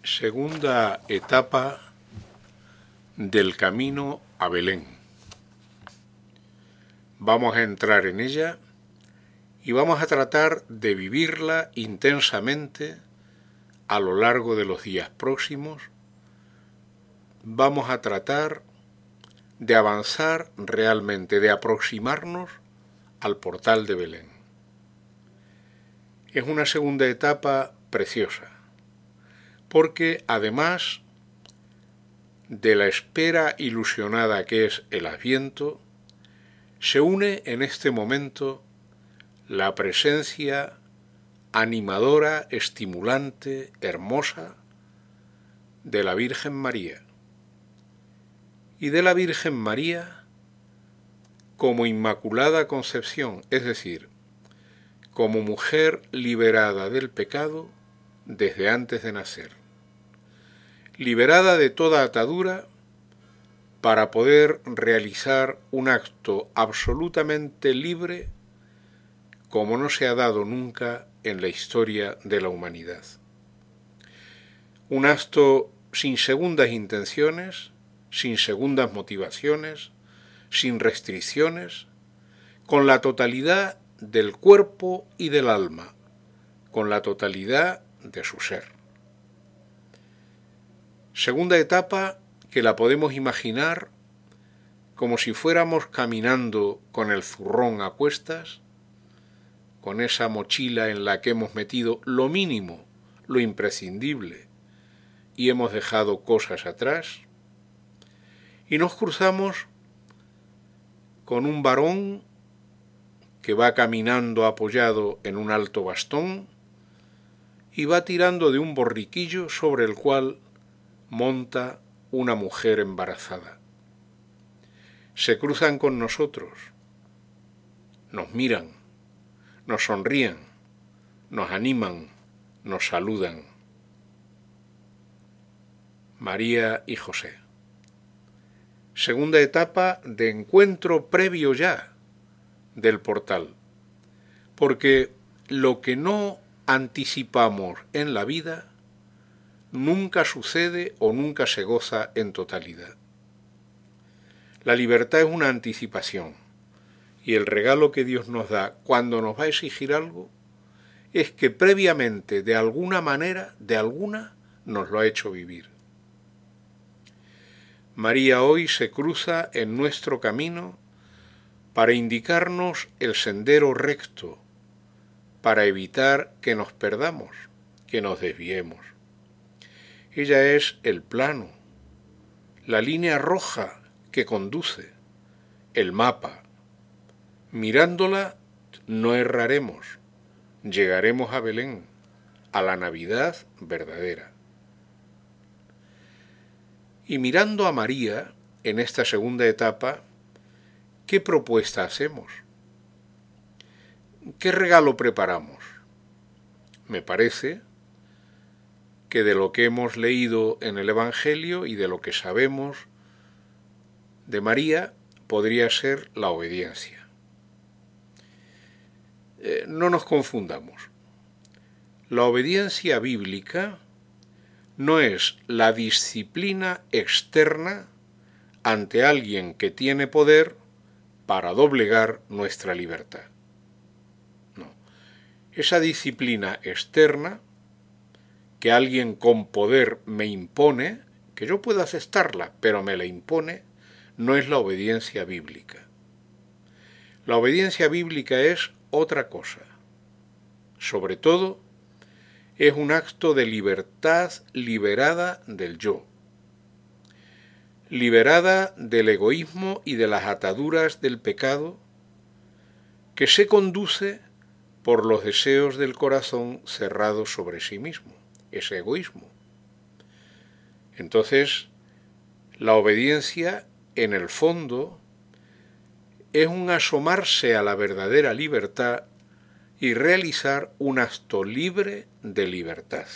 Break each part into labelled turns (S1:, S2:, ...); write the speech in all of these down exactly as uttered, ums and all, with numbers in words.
S1: Segunda etapa del camino a Belén. Vamos a entrar en ella y vamos a tratar de vivirla intensamente a lo largo de los días próximos. Vamos a tratar de avanzar realmente, de aproximarnos al portal de Belén. Es una segunda etapa preciosa, porque además de la espera ilusionada que es el Adviento, se une en este momento la presencia animadora, estimulante, hermosa de la Virgen María. Y de la Virgen María como Inmaculada Concepción, es decir, como mujer liberada del pecado desde antes de nacer, liberada de toda atadura para poder realizar un acto absolutamente libre como no se ha dado nunca en la historia de la humanidad. Un acto sin segundas intenciones, sin segundas motivaciones, sin restricciones, con la totalidad del cuerpo y del alma, con la totalidad de su ser. Segunda etapa que la podemos imaginar como si fuéramos caminando con el zurrón a cuestas, con esa mochila en la que hemos metido lo mínimo, lo imprescindible, y hemos dejado cosas atrás, y nos cruzamos con un varón que va caminando apoyado en un alto bastón y va tirando de un borriquillo sobre el cual monta una mujer embarazada. Se cruzan con nosotros, nos miran, nos sonríen, nos animan, nos saludan. María y José. Segunda etapa de encuentro previo ya del portal, porque lo que no anticipamos en la vida nunca sucede o nunca se goza en totalidad. La libertad es una anticipación, y el regalo que Dios nos da cuando nos va a exigir algo es que previamente, de alguna manera, de alguna, nos lo ha hecho vivir. María hoy se cruza en nuestro camino para indicarnos el sendero recto, para evitar que nos perdamos, que nos desviemos. Ella es el plano, la línea roja que conduce, el mapa. Mirándola no erraremos, llegaremos a Belén, a la Navidad verdadera. Y mirando a María en esta segunda etapa, ¿qué propuesta hacemos? ¿Qué regalo preparamos? Me parece que de lo que hemos leído en el Evangelio y de lo que sabemos de María podría ser la obediencia. Eh, no nos confundamos. La obediencia bíblica no es la disciplina externa ante alguien que tiene poder para doblegar nuestra libertad. No. Esa disciplina externa que alguien con poder me impone, que yo puedo aceptarla, pero me la impone, no es la obediencia bíblica. La obediencia bíblica es otra cosa. Sobre todo, es un acto de libertad liberada del yo, liberada del egoísmo y de las ataduras del pecado, que se conduce por los deseos del corazón cerrado sobre sí mismo, ese egoísmo. Entonces, la obediencia, en el fondo, es un asomarse a la verdadera libertad y realizar un acto libre de libertad.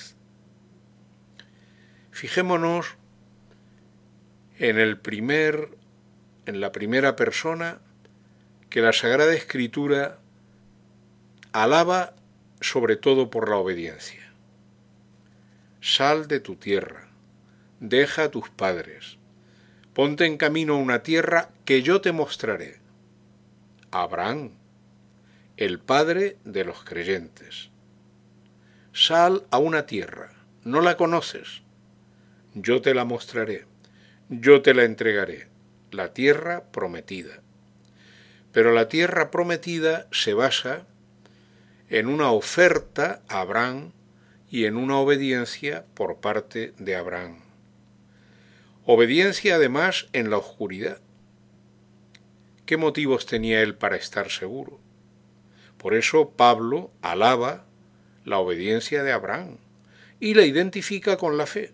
S1: Fijémonos en el primer, en la primera persona que la Sagrada Escritura alaba sobre todo por la obediencia. sal de tu tierra, deja a tus padres, ponte en camino a una tierra que yo te mostraré. Abraham, el padre de los creyentes. Sal a una tierra, no la conoces, yo te la mostraré, yo te la entregaré, la tierra prometida. Pero la tierra prometida se basa en una oferta a Abraham y en una obediencia por parte de Abraham. Obediencia además en la oscuridad. ¿Qué motivos tenía él para estar seguro? Por eso Pablo alaba la obediencia de Abraham y la identifica con la fe.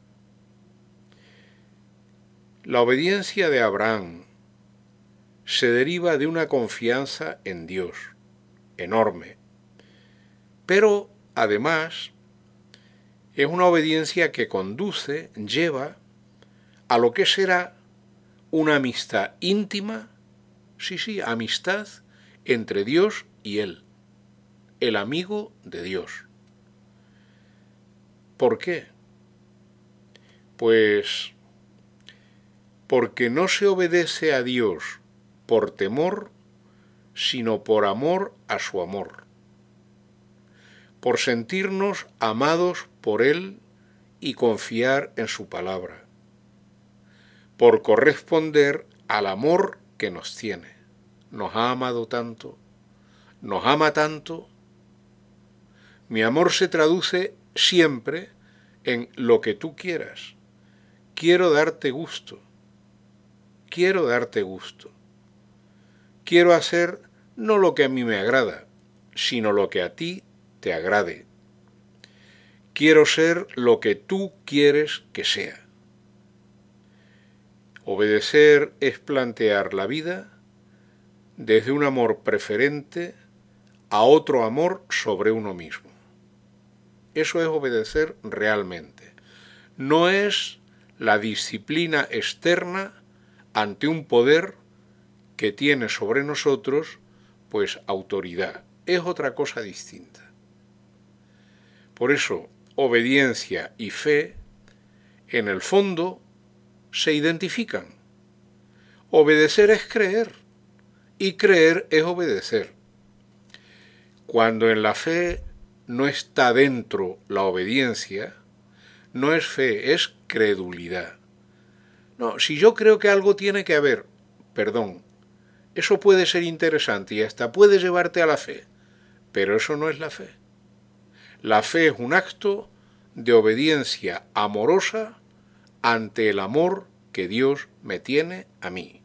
S1: La obediencia de Abraham se deriva de una confianza en Dios enorme, pero además es una obediencia que conduce, lleva a lo que será una amistad íntima, sí, sí, amistad entre Dios y él, el amigo de Dios. ¿Por qué? Pues porque no se obedece a Dios por temor, sino por amor a su amor, por sentirnos amados por Él y confiar en su palabra, por corresponder al amor que nos tiene. Nos ha amado tanto, nos ama tanto. Mi amor se traduce siempre en lo que tú quieras. Quiero darte gusto. Quiero darte gusto. Quiero hacer no lo que a mí me agrada, sino lo que a ti te agrade. Quiero ser lo que tú quieres que sea. Obedecer es plantear la vida desde un amor preferente a otro amor sobre uno mismo. Eso es obedecer realmente. No es la disciplina externa ante un poder que tiene sobre nosotros, pues, autoridad. Es otra cosa distinta. Por eso, obediencia y fe, en el fondo, se identifican. Obedecer es creer, y creer es obedecer. Cuando en la fe no está dentro la obediencia, no es fe, es credulidad. No, si yo creo que algo tiene que haber, perdón, eso puede ser interesante y hasta puede llevarte a la fe, pero eso no es la fe. La fe es un acto de obediencia amorosa ante el amor que Dios me tiene a mí.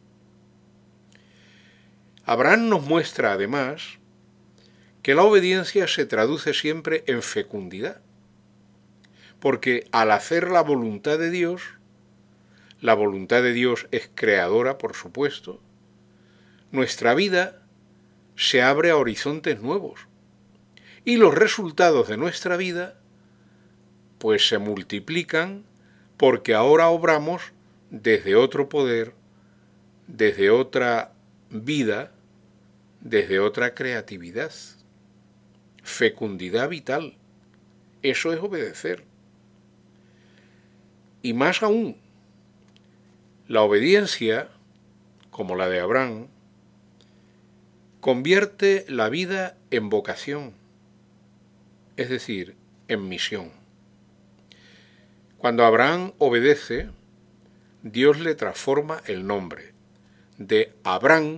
S1: Abraham nos muestra además que la obediencia se traduce siempre en fecundidad, porque al hacer la voluntad de Dios, la voluntad de Dios es creadora, por supuesto, nuestra vida se abre a horizontes nuevos y los resultados de nuestra vida pues se multiplican porque ahora obramos desde otro poder, desde otra vida, desde otra creatividad, fecundidad vital. Eso es obedecer. Y más aún, la obediencia, como la de Abraham, convierte la vida en vocación, es decir, en misión. Cuando Abraham obedece, Dios le transforma el nombre. De Abraham,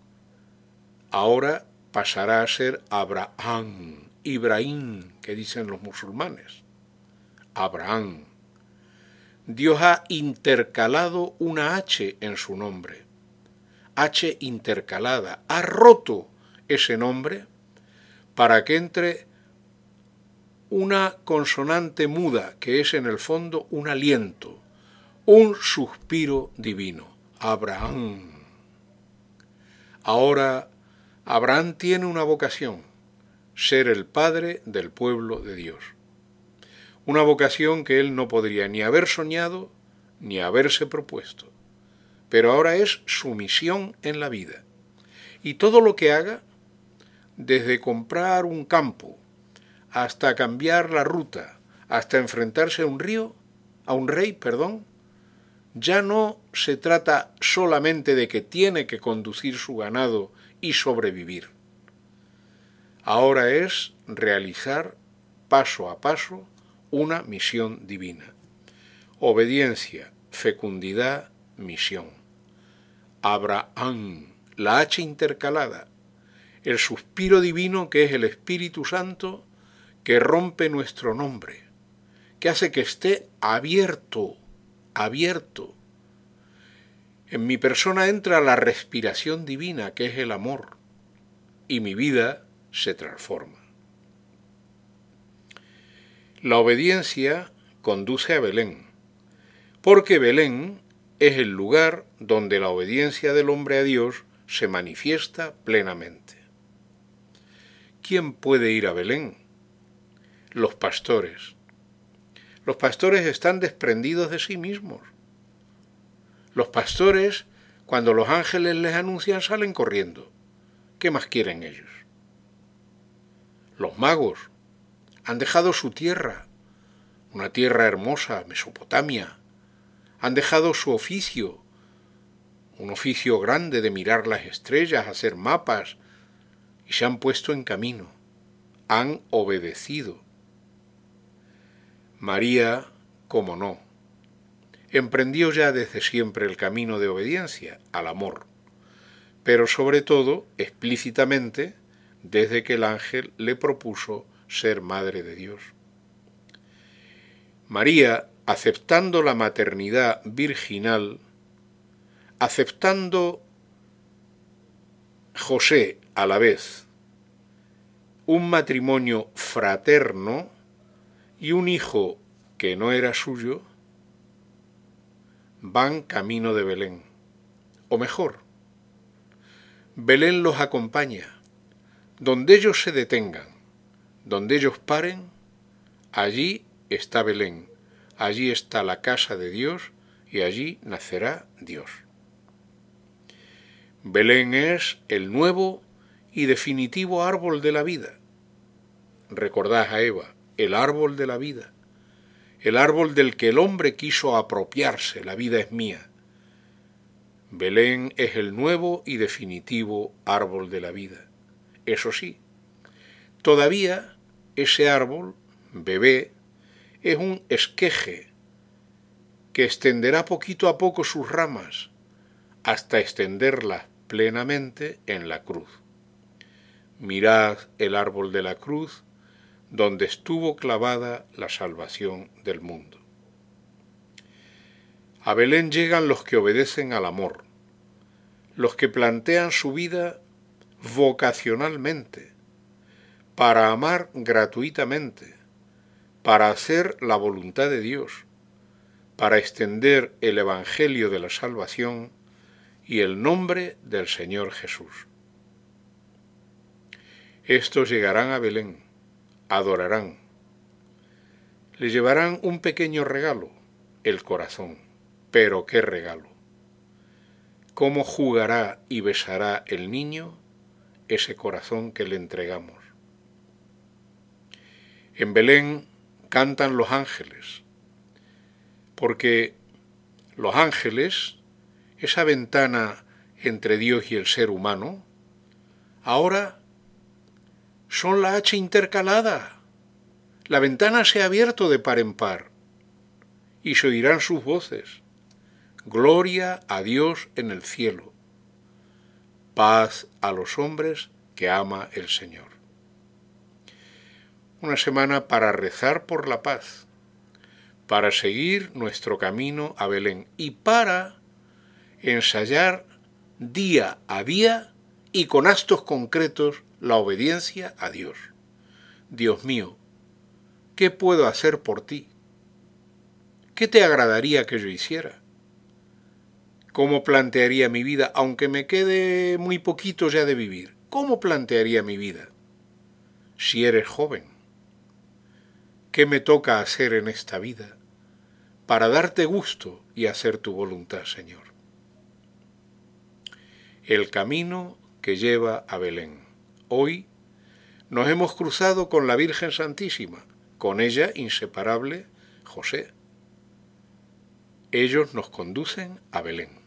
S1: ahora pasará a ser Abraham, Ibrahim, que dicen los musulmanes. Abraham. Dios ha intercalado una H en su nombre. H intercalada. Ha roto ese nombre para que entre una consonante muda, que es en el fondo un aliento, un suspiro divino. Abraham. Ahora, Abraham tiene una vocación, ser el padre del pueblo de Dios. Una vocación que él no podría ni haber soñado ni haberse propuesto. Pero ahora es su misión en la vida. Y todo lo que haga, desde comprar un campo, hasta cambiar la ruta, hasta enfrentarse a un río, a un rey, perdón, ya no se trata solamente de que tiene que conducir su ganado y sobrevivir. Ahora es realizar paso a paso una misión divina. Obediencia, fecundidad, misión. Abraham, la H intercalada, el suspiro divino que es el Espíritu Santo que rompe nuestro nombre, que hace que esté abierto, abierto. En mi persona entra la respiración divina que es el amor y mi vida se transforma. La obediencia conduce a Belén, porque Belén es el lugar donde la obediencia del hombre a Dios se manifiesta plenamente. ¿Quién puede ir a Belén? Los pastores. Los pastores están desprendidos de sí mismos. Los pastores, cuando los ángeles les anuncian, salen corriendo. ¿Qué más quieren ellos? Los magos han dejado su tierra, una tierra hermosa, Mesopotamia. Han dejado su oficio, un oficio grande de mirar las estrellas, hacer mapas, y se han puesto en camino. Han obedecido. María, como no, emprendió ya desde siempre el camino de obediencia al amor, pero sobre todo, explícitamente, desde que el ángel le propuso ser madre de Dios. María, aceptando la maternidad virginal, aceptando José a la vez, un matrimonio fraterno y un hijo que no era suyo, van camino de Belén. O mejor, Belén los acompaña. Donde ellos se detengan, donde ellos paren, allí está Belén, allí está la casa de Dios y allí nacerá Dios. Belén es el nuevo y definitivo árbol de la vida. Recordad a Eva, el árbol de la vida, el árbol del que el hombre quiso apropiarse, la vida es mía. Belén es el nuevo y definitivo árbol de la vida. Eso sí, todavía ese árbol, bebé, es un esqueje que extenderá poquito a poco sus ramas hasta extenderlas plenamente en la cruz. Mirad el árbol de la cruz donde estuvo clavada la salvación del mundo. A Belén llegan los que obedecen al amor, los que plantean su vida vocacionalmente, para amar gratuitamente, para hacer la voluntad de Dios, para extender el Evangelio de la salvación y el nombre del Señor Jesús. Estos llegarán a Belén, adorarán, le llevarán un pequeño regalo, el corazón. Pero qué regalo. ¿Cómo jugará y besará el niño ese corazón que le entregamos? En Belén cantan los ángeles, porque los ángeles, esa ventana entre Dios y el ser humano, ahora son la H intercalada. La ventana se ha abierto de par en par y se oirán sus voces. Gloria a Dios en el cielo, paz a los hombres que ama el Señor. Una semana para rezar por la paz, para seguir nuestro camino a Belén y para ensayar día a día y con actos concretos la obediencia a Dios. Dios mío, ¿qué puedo hacer por ti? ¿Qué te agradaría que yo hiciera? ¿Cómo plantearía mi vida, aunque me quede muy poquito ya de vivir? ¿Cómo plantearía mi vida? Si eres joven, ¿qué me toca hacer en esta vida para darte gusto y hacer tu voluntad, Señor? El camino que lleva a Belén. Hoy nos hemos cruzado con la Virgen Santísima, con ella inseparable José. Ellos nos conducen a Belén.